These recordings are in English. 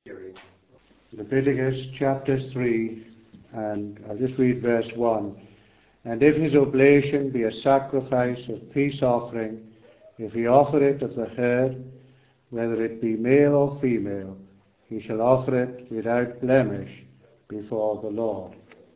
Leviticus chapter 3, and I'll just read verse 1. And if his oblation be a sacrifice of peace offering, if he offer it of the herd, whether it be male or female, he shall offer it without blemish before the Lord.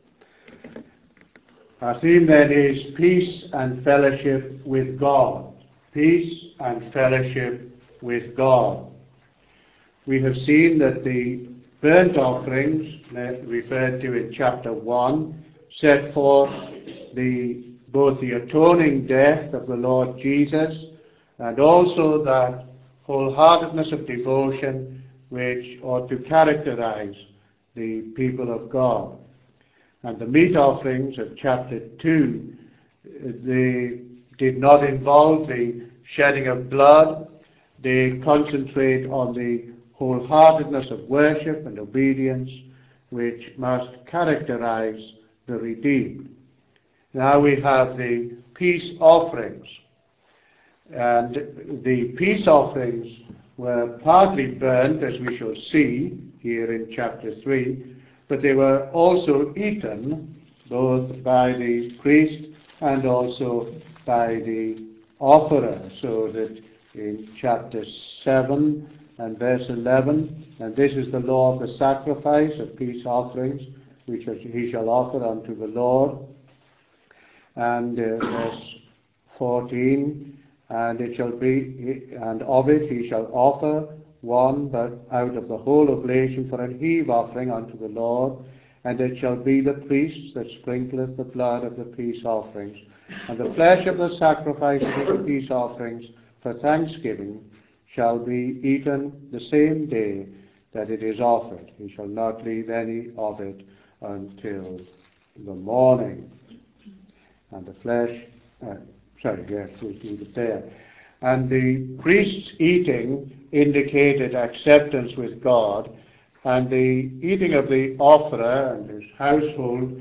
Our theme then is peace and fellowship with God. Peace and fellowship with God. We have seen that the burnt offerings, referred to in chapter 1, set forth both the atoning death of the Lord Jesus and also that wholeheartedness of devotion which ought to characterize the people of God. And the meat offerings of chapter 2, they did not involve the shedding of blood. They concentrate on the wholeheartedness of worship and obedience which must characterize the redeemed. Now we have the peace offerings. And the peace offerings were partly burnt, as we shall see here in chapter 3, but they were also eaten both by the priest and also by the offerer, so that in chapter 7 and verse 11, and this is the law of the sacrifice of peace offerings, which he shall offer unto the Lord. And verse 14, and it shall be, and of it he shall offer one, but out of the whole oblation for an heave offering unto the Lord, and it shall be the priest that sprinkleth the blood of the peace offerings, and the flesh of the sacrifice of the peace offerings for thanksgiving shall be eaten the same day that it is offered. He shall not leave any of it until the morning. And the flesh, we'll leave it there. And the priest's eating indicated acceptance with God, and the eating of the offerer and his household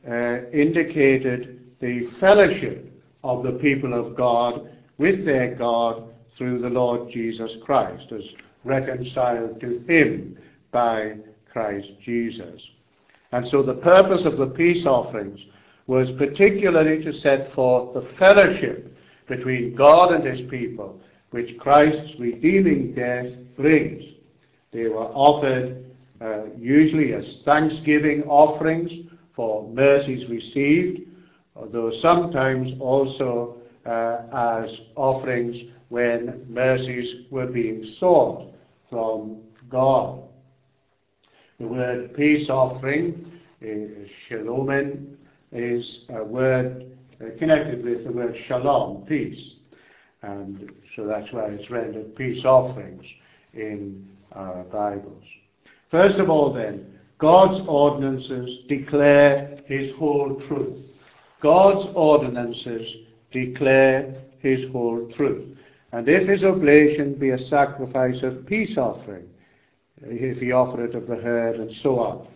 indicated the fellowship of the people of God with their God through the Lord Jesus Christ, as reconciled to him by Christ Jesus. And so the purpose of the peace offerings was particularly to set forth the fellowship between God and his people, which Christ's redeeming death brings. They were offered usually as thanksgiving offerings for mercies received, although sometimes also as offerings when mercies were being sought from God. The word peace offering, shalom, is a word connected with the word shalom, peace. And so that's why it's rendered peace offerings in our Bibles. First of all then, God's ordinances declare his whole truth. God's ordinances declare his whole truth. And if his oblation be a sacrifice of peace offering, if he offer it of the herd, and so on.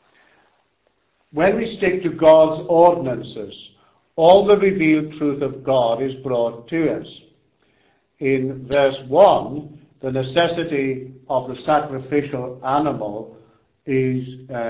When we stick to God's ordinances, all the revealed truth of God is brought to us. In verse 1, the necessity of the sacrificial animal is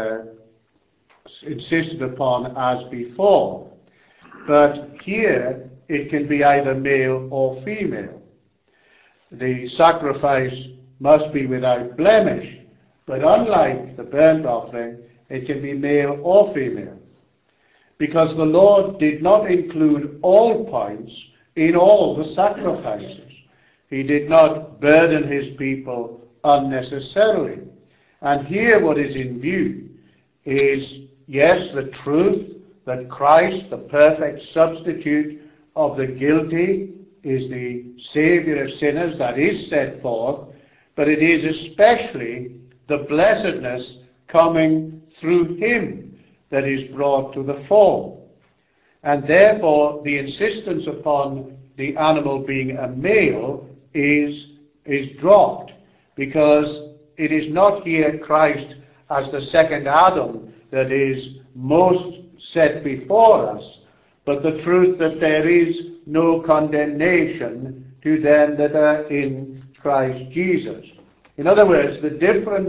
insisted upon as before. But here, it can be either male or female. The sacrifice must be without blemish, but unlike the burnt offering, it can be male or female. Because the Lord did not include all points in all the sacrifices. He did not burden his people unnecessarily. And here what is in view is, yes, the truth that Christ, the perfect substitute of the guilty, is the Saviour of sinners, that is set forth, but it is especially the blessedness coming through him that is brought to the fore. And therefore the insistence upon the animal being a male is dropped, because it is not here Christ as the second Adam that is most set before us, but the truth that there is no condemnation to them that are in Christ Jesus. In other words, the different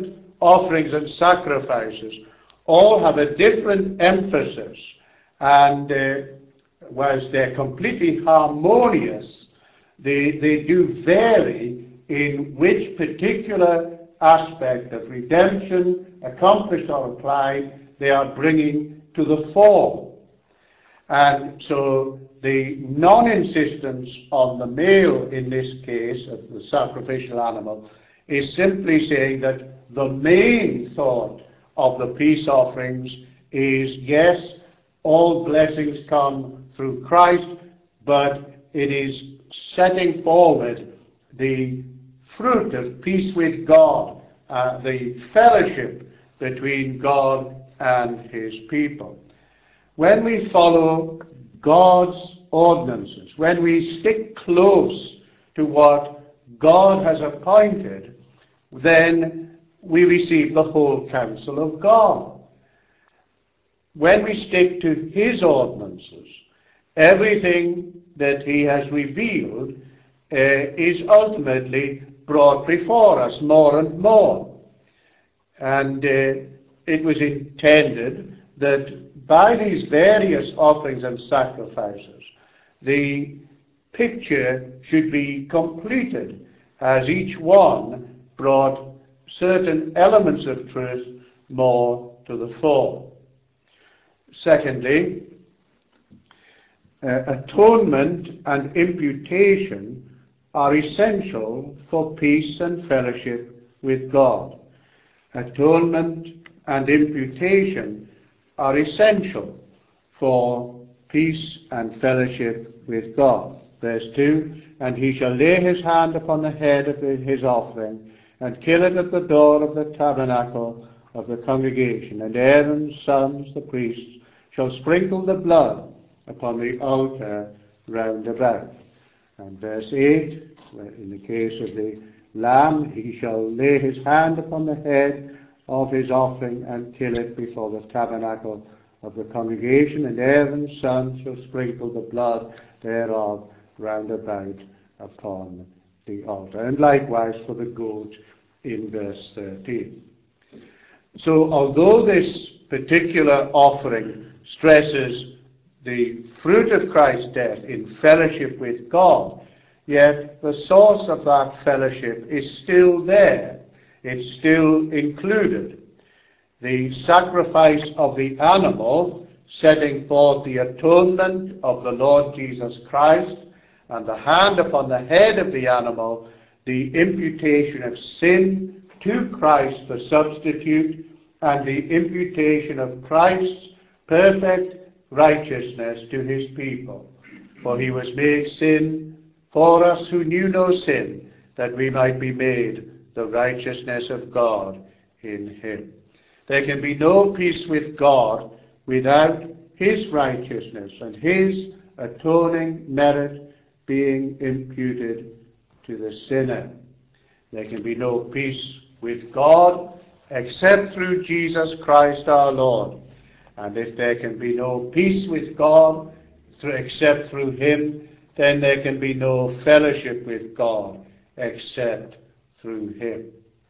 offerings and sacrifices all have a different emphasis, and whilst they're completely harmonious, they do vary in which particular aspect of redemption, accomplished or applied, they are bringing to the fore. And so the non-insistence on the male in this case of the sacrificial animal is simply saying that the main thought of the peace offerings is, yes, all blessings come through Christ, but it is setting forward the fruit of peace with God, the fellowship between God and his people. When we follow God's ordinances, when we stick close to what God has appointed, then we receive the whole counsel of God. When we stick to his ordinances, everything that he has revealed is ultimately brought before us more and more. And it was intended that by these various offerings and sacrifices, the picture should be completed as each one brought certain elements of truth more to the fore. Secondly, atonement and imputation are essential for peace and fellowship with God. Atonement and imputation are essential for peace and fellowship with God. Verse 2, and he shall lay his hand upon the head of his offering, and kill it at the door of the tabernacle of the congregation. And Aaron's sons, the priests, shall sprinkle the blood upon the altar round about. And verse 8, in the case of the lamb, he shall lay his hand upon the head of his offering and kill it before the tabernacle of the congregation, and Aaron's sons shall sprinkle the blood thereof round about upon the altar. And likewise for the goat in verse 13. So although this particular offering stresses the fruit of Christ's death in fellowship with God, yet the source of that fellowship is still there. It's still included. The sacrifice of the animal, setting forth the atonement of the Lord Jesus Christ, and the hand upon the head of the animal, the imputation of sin to Christ the substitute, and the imputation of Christ's perfect righteousness to his people. For he was made sin for us who knew no sin, that we might be made the righteousness of God in him. There can be no peace with God without his righteousness and his atoning merit being imputed to the sinner. There can be no peace with God except through Jesus Christ our Lord. And if there can be no peace with God except through him, then there can be no fellowship with God except through him.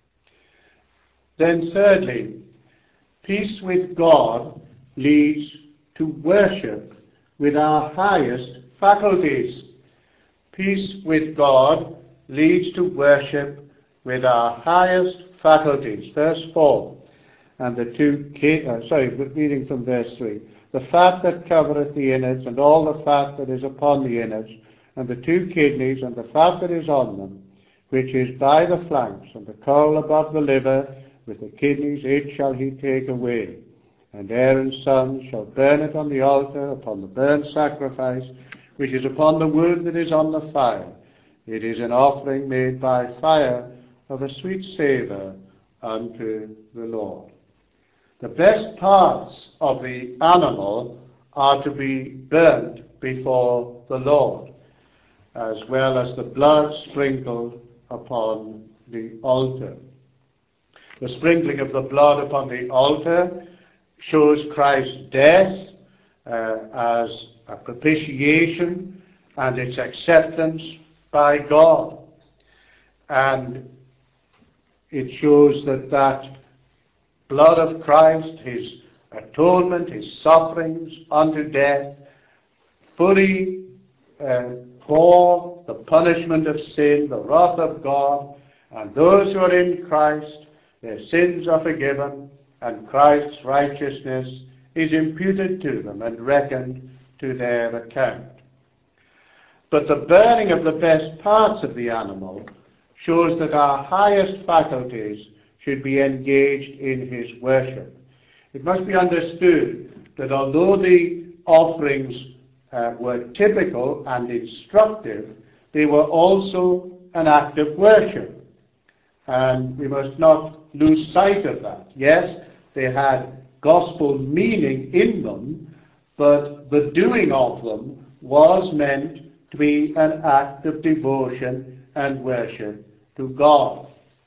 Then thirdly, peace with God leads to worship with our highest faculties. Peace with God leads to worship with our highest faculties. Verse 4, and reading from verse 3. The fat that covereth the innards, and all the fat that is upon the innards, and the 2 kidneys, and the fat that is on them, which is by the flanks, and the caul above the liver, with the kidneys, it shall he take away. And Aaron's sons shall burn it on the altar, upon the burnt sacrifice, which is upon the wood that is on the fire. It is an offering made by fire of a sweet savour unto the Lord. The best parts of the animal are to be burnt before the Lord, as well as the blood sprinkled upon the altar. The sprinkling of the blood upon the altar shows Christ's death as a propitiation and its acceptance by God. And it shows that blood of Christ, his atonement, his sufferings unto death, fully bore the punishment of sin, the wrath of God, and those who are in Christ, their sins are forgiven, and Christ's righteousness is imputed to them and reckoned to their account. But the burning of the best parts of the animal shows that our highest faculties should be engaged in his worship. It must be understood that although the offerings were typical and instructive, they were also an act of worship. And we must not lose sight of that. Yes, they had gospel meaning in them, but the doing of them was meant to be an act of devotion and worship to God.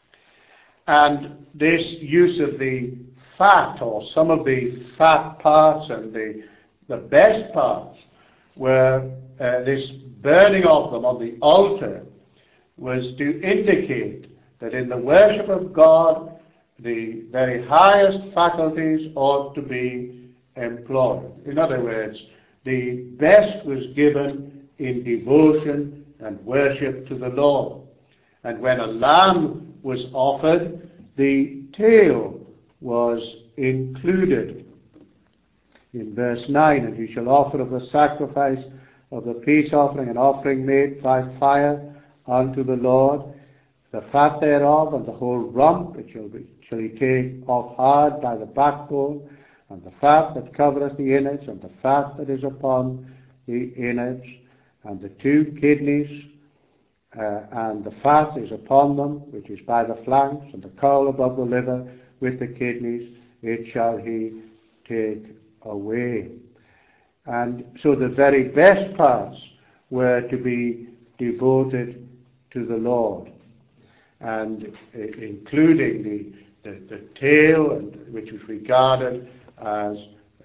And this use of the fat, or some of the fat parts and the best parts, were this burning of them on the altar was to indicate that in the worship of God, the very highest faculties ought to be employed. In other words, the best was given in devotion and worship to the Lord. And when a lamb was offered, the tail was included. In verse 9, and he shall offer of the sacrifice of the peace offering an offering made by fire unto the Lord, the fat thereof and the whole rump, it shall he take off hard by the backbone, and the fat that covereth the innards, and the fat that is upon the innards, and the 2 kidneys, and the fat is upon them, which is by the flanks, and the caul above the liver with the kidneys, it shall he take away. And so the very best parts were to be devoted to the Lord, and including the tail, which was regarded as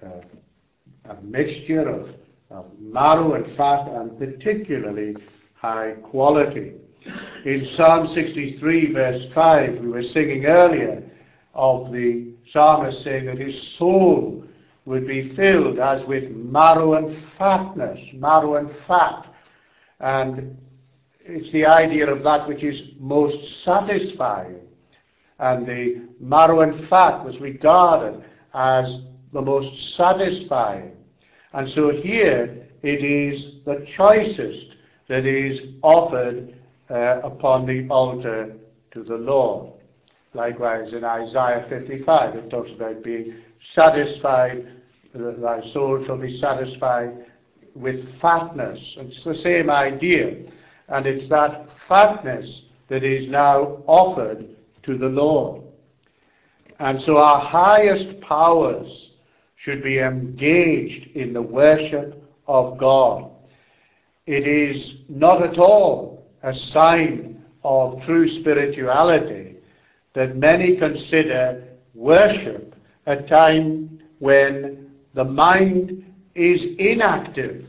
a mixture of marrow and fat, and particularly high quality. In Psalm 63 verse 5, we were singing earlier of the psalmist saying that his soul would be filled as with marrow and fatness, marrow and fat. And it's the idea of that which is most satisfying. And the marrow and fat was regarded as the most satisfying. And so here it is the choicest that is offered upon the altar to the Lord. Likewise in Isaiah 55 it talks about being satisfied, thy soul shall be satisfied with fatness. It's the same idea, and it's that fatness that is now offered to the Lord. And so our highest powers should be engaged in the worship of God. It is not at all a sign of true spirituality that many consider worship a time when the mind is inactive.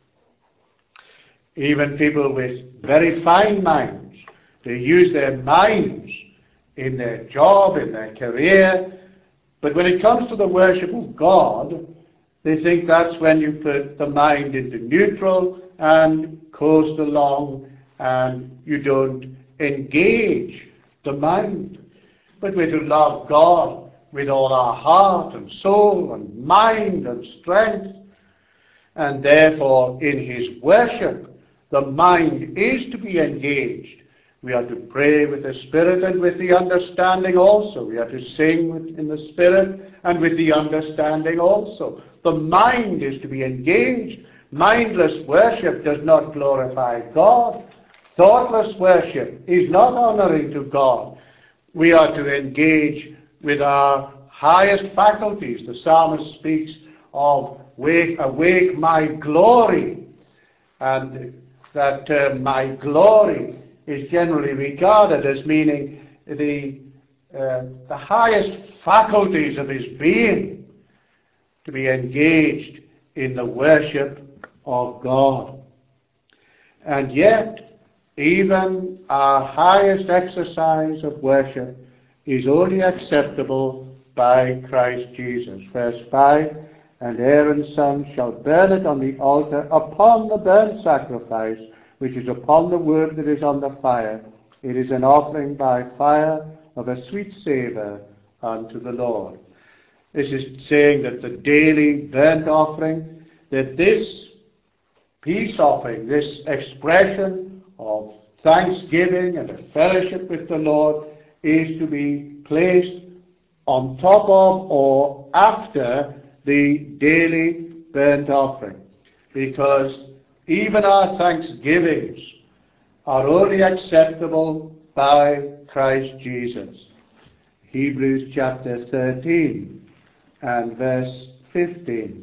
Even people with very fine minds, they use their minds in their job, in their career, but when it comes to the worship of God, they think that's when you put the mind into neutral and coast along and you don't engage the mind. But we're to love God with all our heart and soul and mind and strength. And therefore, in his worship, the mind is to be engaged. We are to pray with the Spirit and with the understanding also. We are to sing in the Spirit and with the understanding also. The mind is to be engaged. Mindless worship does not glorify God. Thoughtless worship is not honoring to God. We are to engage with our highest faculties. The psalmist speaks of awake my glory. And that term, my glory, is generally regarded as meaning the highest faculties of his being, to be engaged in the worship of God. And yet, even our highest exercise of worship is only acceptable by Christ Jesus. Verse 5, and Aaron's sons shall burn it on the altar upon the burnt sacrifice, which is upon the wood that is on the fire. It is an offering by fire of a sweet savour unto the Lord. This is saying that the daily burnt offering, that this peace offering, this expression of thanksgiving and a fellowship with the Lord, is to be placed on top of or after the daily burnt offering. Because even our thanksgivings are only acceptable by Christ Jesus. Hebrews chapter 13 and verse 15.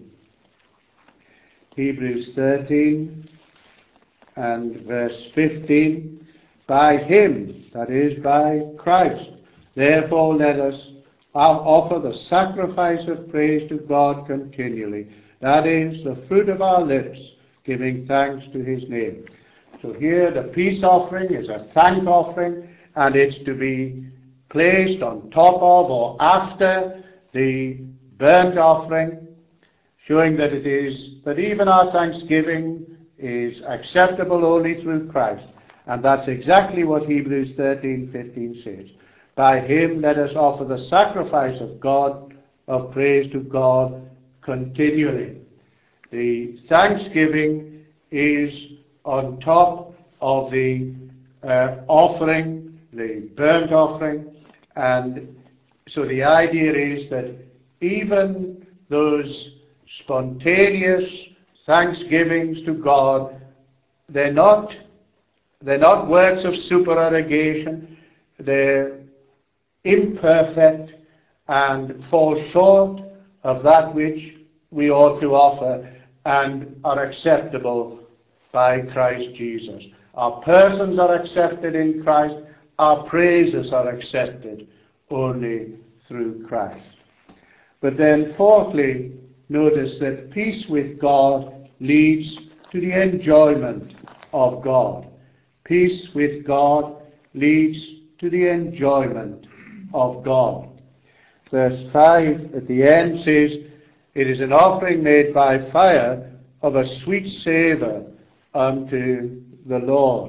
Hebrews 13 and verse 15. By him, that is by Christ, therefore let us offer the sacrifice of praise to God continually. That is the fruit of our lips, giving thanks to his name. So here the peace offering is a thank offering, and it's to be placed on top of or after the burnt offering, showing that it is that even our thanksgiving is acceptable only through Christ. And that's exactly what Hebrews 13:15 says. By him let us offer the sacrifice of praise to God continually. The thanksgiving is on top of the offering, the burnt offering, and so the idea is that even those spontaneous thanksgivings to God, they're not works of supererogation. They're imperfect and fall short of that which we ought to offer and are acceptable by Christ Jesus. Our persons are accepted in Christ. Our praises are accepted only through Christ. But then fourthly, notice that peace with God leads to the enjoyment of God. Peace with God leads to the enjoyment of God. Verse 5 at the end says, it is an offering made by fire of a sweet savour unto the Lord.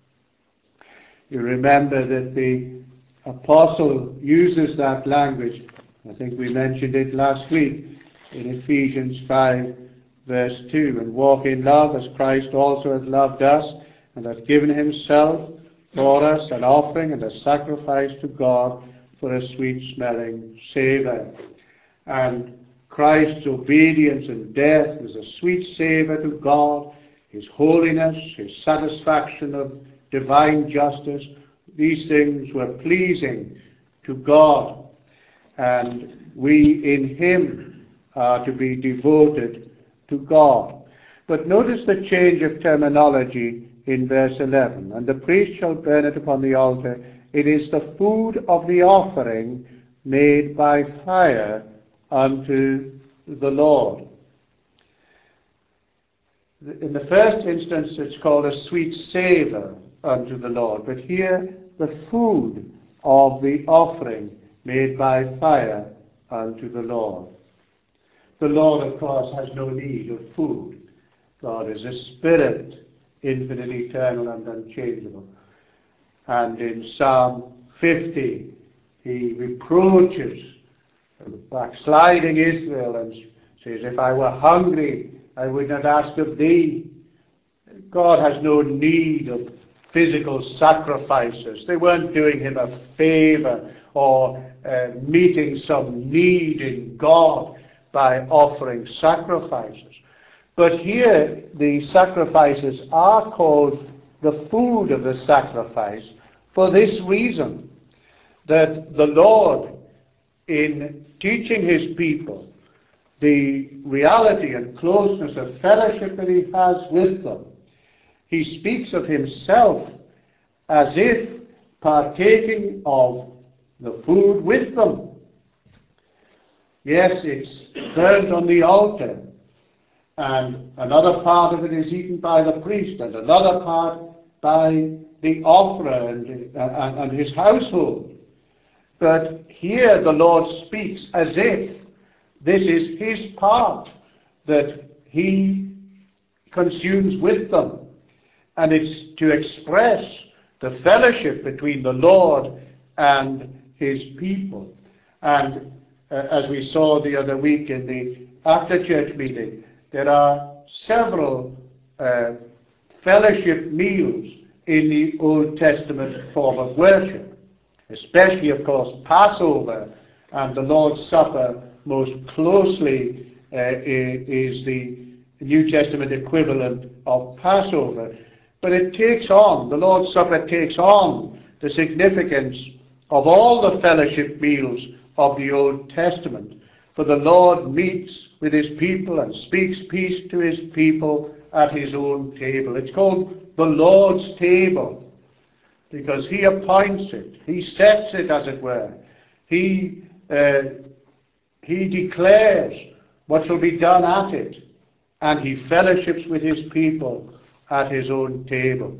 You remember that the apostle uses that language. I think we mentioned it last week in Ephesians 5 verse 2. And walk in love as Christ also hath loved us and hath given himself for us an offering and a sacrifice to God for a sweet smelling savour. And Christ's obedience and death was a sweet savour to God. His holiness, his satisfaction of divine justice, these things were pleasing to God. And we in him are to be devoted to God. But notice the change of terminology in verse 11. And the priest shall burn it upon the altar. It is the food of the offering made by fire unto the Lord. In the first instance, it's called a sweet savour unto the Lord. But here, the food of the offering made by fire unto the Lord. The Lord, of course, has no need of food. God is a spirit, infinite, eternal, and unchangeable. And in Psalm 50, he reproaches the backsliding Israel and says, if I were hungry, I would not ask of thee. God has no need of physical sacrifices. They weren't doing him a favor or meeting some need in God by offering sacrifices. But here the sacrifices are called the food of the sacrifice for this reason, that the Lord, in teaching his people the reality and closeness of fellowship that he has with them, he speaks of himself as if partaking of the food with them. Yes, it's burnt on the altar, and another part of it is eaten by the priest, and another part by the offerer and his household. But here the Lord speaks as if this is his part that he consumes with them. And it's to express the fellowship between the Lord and his people. And as we saw the other week in the after-church meeting, there are several fellowship meals in the Old Testament form of worship, especially, of course, Passover and the Lord's Supper most closely is the New Testament equivalent of Passover. But it takes on, the Lord's Supper takes on the significance of all the fellowship meals of the Old Testament. For the Lord meets with his people and speaks peace to his people at his own table. It's called the Lord's table because he appoints it. He sets it, as it were. He declares what shall be done at it, and he fellowships with his people at his own table.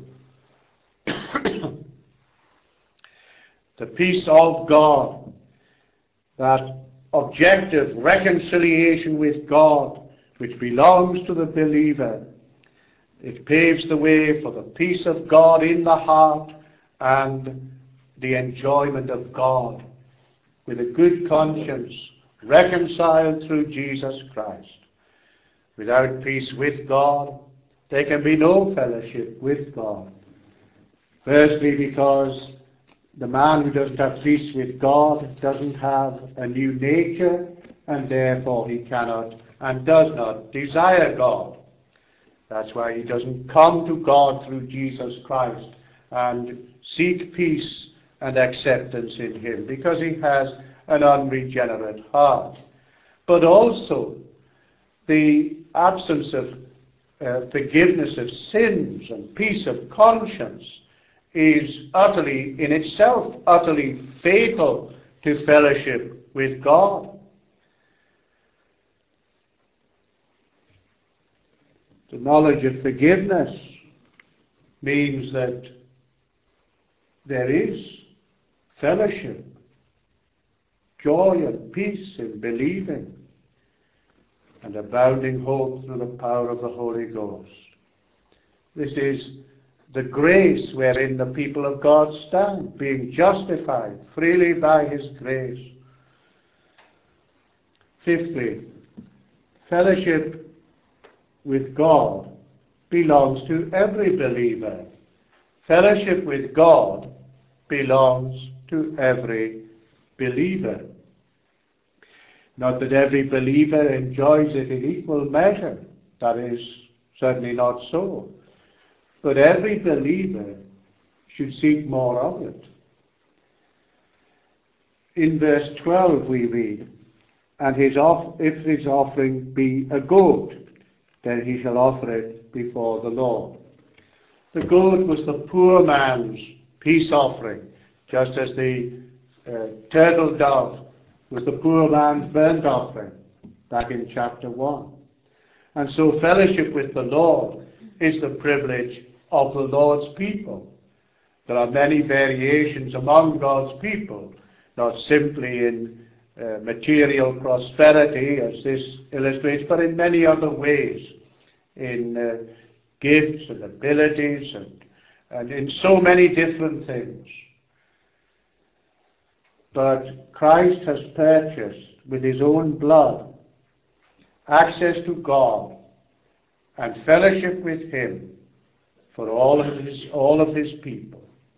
The peace of God, that objective reconciliation with God, which belongs to the believer, it paves the way for the peace of God in the heart and the enjoyment of God with a good conscience, reconciled through Jesus Christ. Without peace with God, there can be no fellowship with God. Firstly, because the man who doesn't have peace with God doesn't have a new nature, and therefore he cannot and does not desire God. That's why he doesn't come to God through Jesus Christ and seek peace and acceptance in him, because he has an unregenerate heart. But also, the absence of forgiveness of sins and peace of conscience is utterly, in itself, utterly fatal to fellowship with God. The knowledge of forgiveness means that there is fellowship, joy and peace in believing, and abounding hope through the power of the Holy Ghost. This is the grace wherein the people of God stand, being justified freely by his grace. Fifthly, fellowship with God belongs to every believer. Fellowship with God belongs to every believer. Not that every believer enjoys it in equal measure. That is certainly not so. But every believer should seek more of it. In verse 12 we read, "And if his offering be a goat, then he shall offer it before the Lord." The goat was the poor man's peace offering, just as the turtle dove was the poor man's burnt offering, back in chapter 1. And so fellowship with the Lord is the privilege of the Lord's people. There are many variations among God's people, not simply in material prosperity, as this illustrates, but in many other ways, in gifts and abilities and in so many different things. But Christ has purchased with his own blood access to God and fellowship with him for all of his people.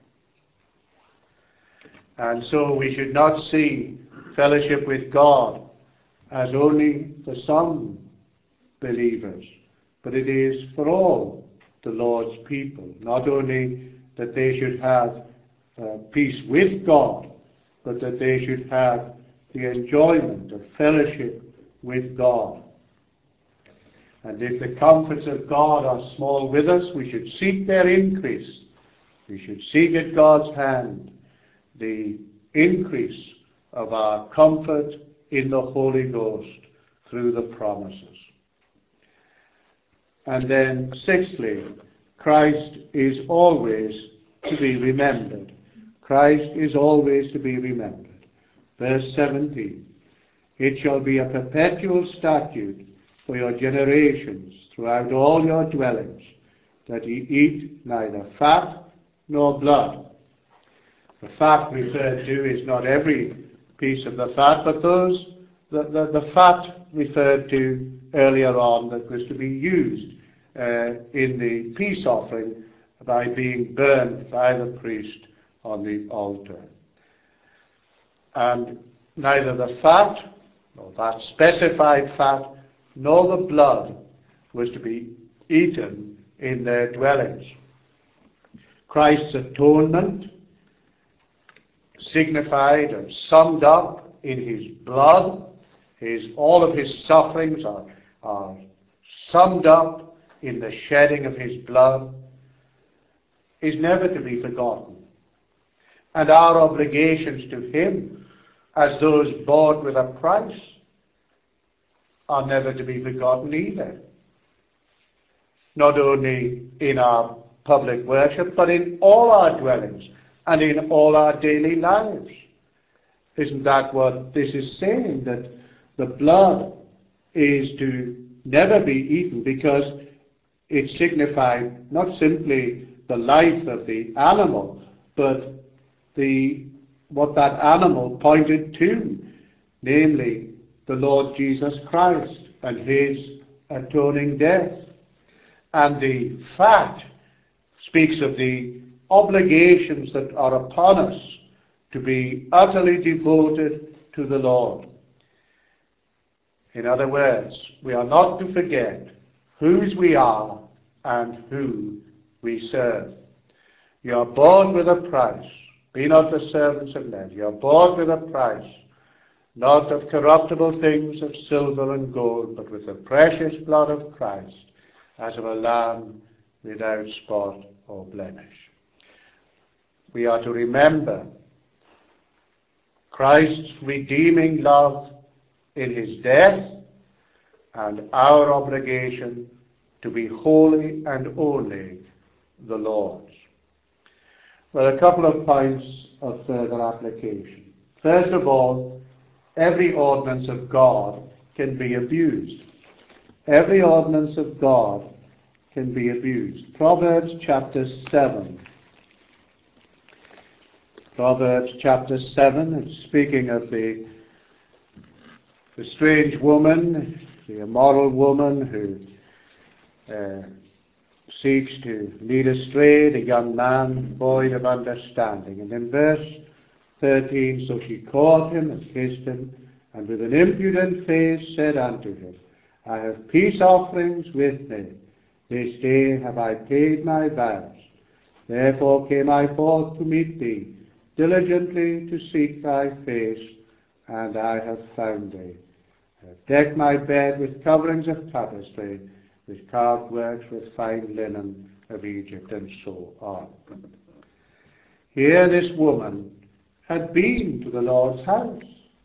And so we should not see fellowship with God as only for some believers, but it is for all the Lord's people. Not only that they should have peace with God, but that they should have the enjoyment of fellowship with God. And if the comforts of God are small with us, we should seek their increase. We should seek at God's hand the increase of our comfort in the Holy Ghost through the promises. And then, sixthly, Christ is always to be remembered. Christ is always to be remembered. Verse 17. It shall be a perpetual statute for your generations throughout all your dwellings, that ye eat neither fat nor blood. The fat referred to is not every piece of the fat, but the fat referred to earlier on that was to be used in the peace offering by being burned by the priest on the altar. And neither the fat, nor that specified fat, nor the blood was to be eaten in their dwellings. Christ's atonement, signified and summed up in his blood, all of his sufferings are summed up in the shedding of his blood, is never to be forgotten. And our obligations to him, as those bought with a price, are never to be forgotten either. Not only in our public worship, but in all our dwellings and in all our daily lives. Isn't that what this is saying? That the blood is to never be eaten, because it signified not simply the life of the animal, but what that animal pointed to, namely the Lord Jesus Christ and his atoning death. And the fat speaks of the obligations that are upon us to be utterly devoted to the Lord. In other words, we are not to forget whose we are and who we serve. You are bought with a price. Be not the servants of men. You are bought with a price, not of corruptible things, of silver and gold, but with the precious blood of Christ, as of a lamb without spot or blemish. We are to remember Christ's redeeming love in his death, and our obligation to be wholly and only the Lord's. Well, a couple of points of further application. First of all, every ordinance of God can be abused. Every ordinance of God can be abused. Proverbs chapter 7. Proverbs chapter 7, it's speaking of the strange woman, the immoral woman who seeks to lead astray the young man void of understanding. And in verse 13, so she caught him and kissed him, and with an impudent face said unto him, I have peace offerings with me. This day have I paid my vows. Therefore came I forth to meet thee, diligently to seek thy face, and I have found thee. I have decked my bed with coverings of tapestry, with carved works, with fine linen of Egypt, and so on. Here this woman had been to the Lord's house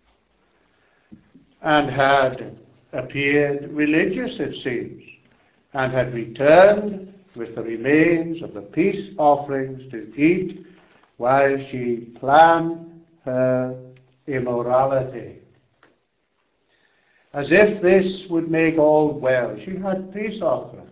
and had appeared religious, it seems, and had returned with the remains of the peace offerings to eat while she planned her immorality. As if this would make all well, she had peace offerings.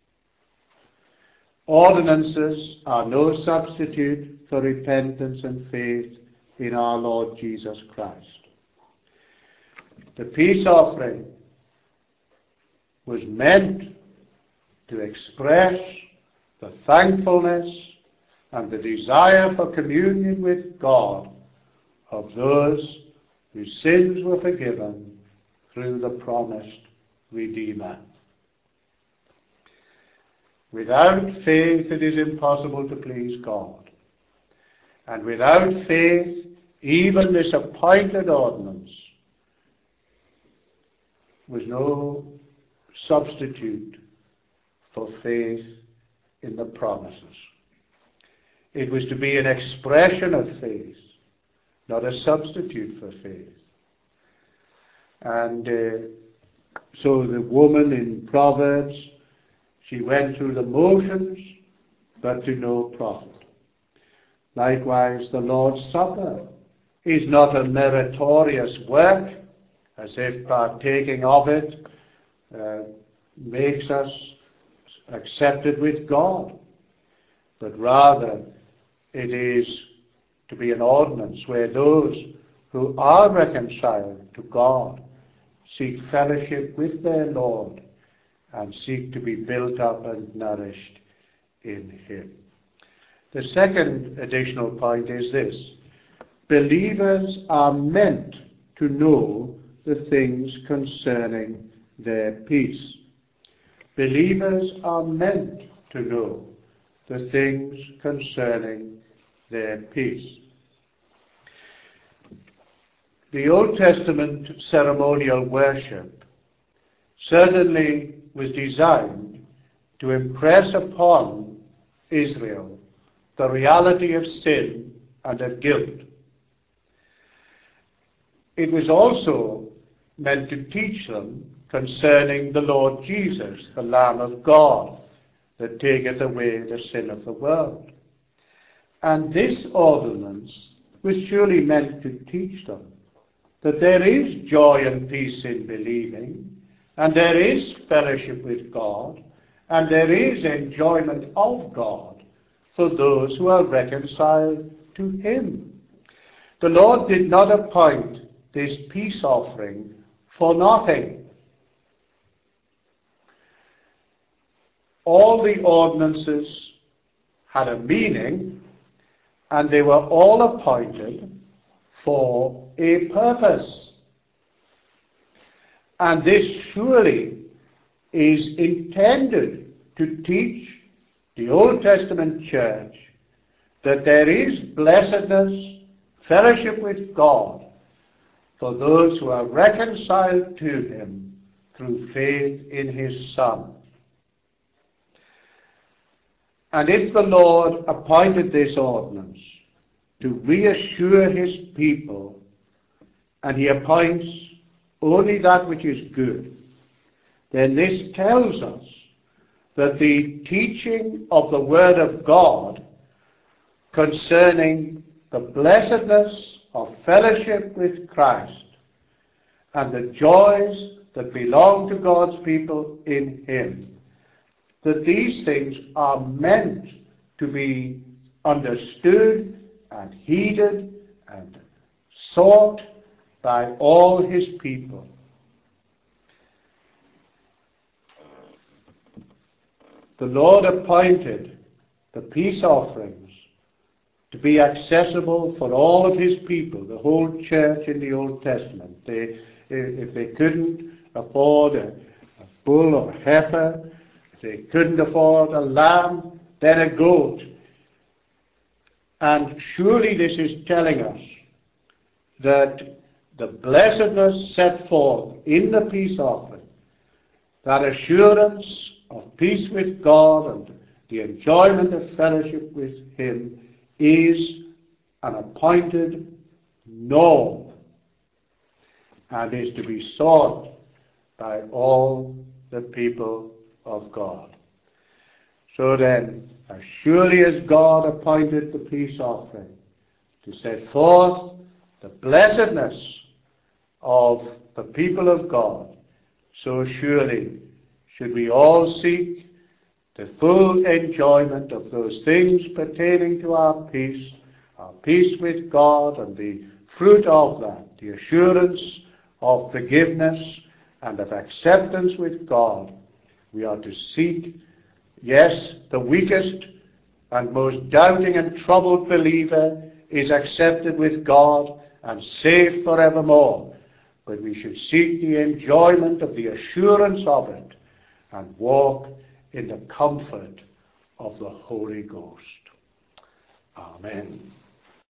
Ordinances are no substitute for repentance and faith in our Lord Jesus Christ. The peace offering was meant to express the thankfulness and the desire for communion with God of those whose sins were forgiven through the promised Redeemer. Without faith it is impossible to please God. And without faith, even this appointed ordinance was no substitute for faith in the promises. It was to be an expression of faith, not a substitute for faith. And so the woman in Proverbs, she went through the motions, but to no profit. Likewise, the Lord's Supper is not a meritorious work, as if partaking of it makes us accepted with God, but rather it is to be an ordinance where those who are reconciled to God seek fellowship with their Lord and seek to be built up and nourished in Him. The second additional point is this: believers are meant to know the things concerning their peace. Believers are meant to know the things concerning their peace. The Old Testament ceremonial worship certainly was designed to impress upon Israel the reality of sin and of guilt. It was also meant to teach them concerning the Lord Jesus, the Lamb of God, that taketh away the sin of the world. And this ordinance was surely meant to teach them that there is joy and peace in believing, and there is fellowship with God, and there is enjoyment of God for those who are reconciled to Him. The Lord did not appoint this peace offering for nothing. All the ordinances had a meaning, and they were all appointed for a purpose. And this surely is intended to teach the Old Testament church that there is blessedness, fellowship with God, for those who are reconciled to Him through faith in His Son. And if the Lord appointed this ordinance to reassure His people, and He appoints only that which is good, then this tells us that the teaching of the Word of God concerning the blessedness of fellowship with Christ and the joys that belong to God's people in Him, that these things are meant to be understood and heeded and sought by all His people. The Lord appointed the peace offerings to be accessible for all of His people, the whole church in the Old Testament. If they couldn't afford a bull or a heifer, if they couldn't afford a lamb, then a goat. And surely this is telling us that the blessedness set forth in the peace offering, that assurance of peace with God and the enjoyment of fellowship with Him, is an appointed norm and is to be sought by all the people of God. So then, as surely as God appointed the peace offering to set forth the blessedness of the people of God, so surely should we all seek the full enjoyment of those things pertaining to our peace with God, and the fruit of that, the assurance of forgiveness and of acceptance with God. We are to seek, yes, the weakest and most doubting and troubled believer is accepted with God and saved forevermore. But we should seek the enjoyment of the assurance of it and walk in the comfort of the Holy Ghost. Amen.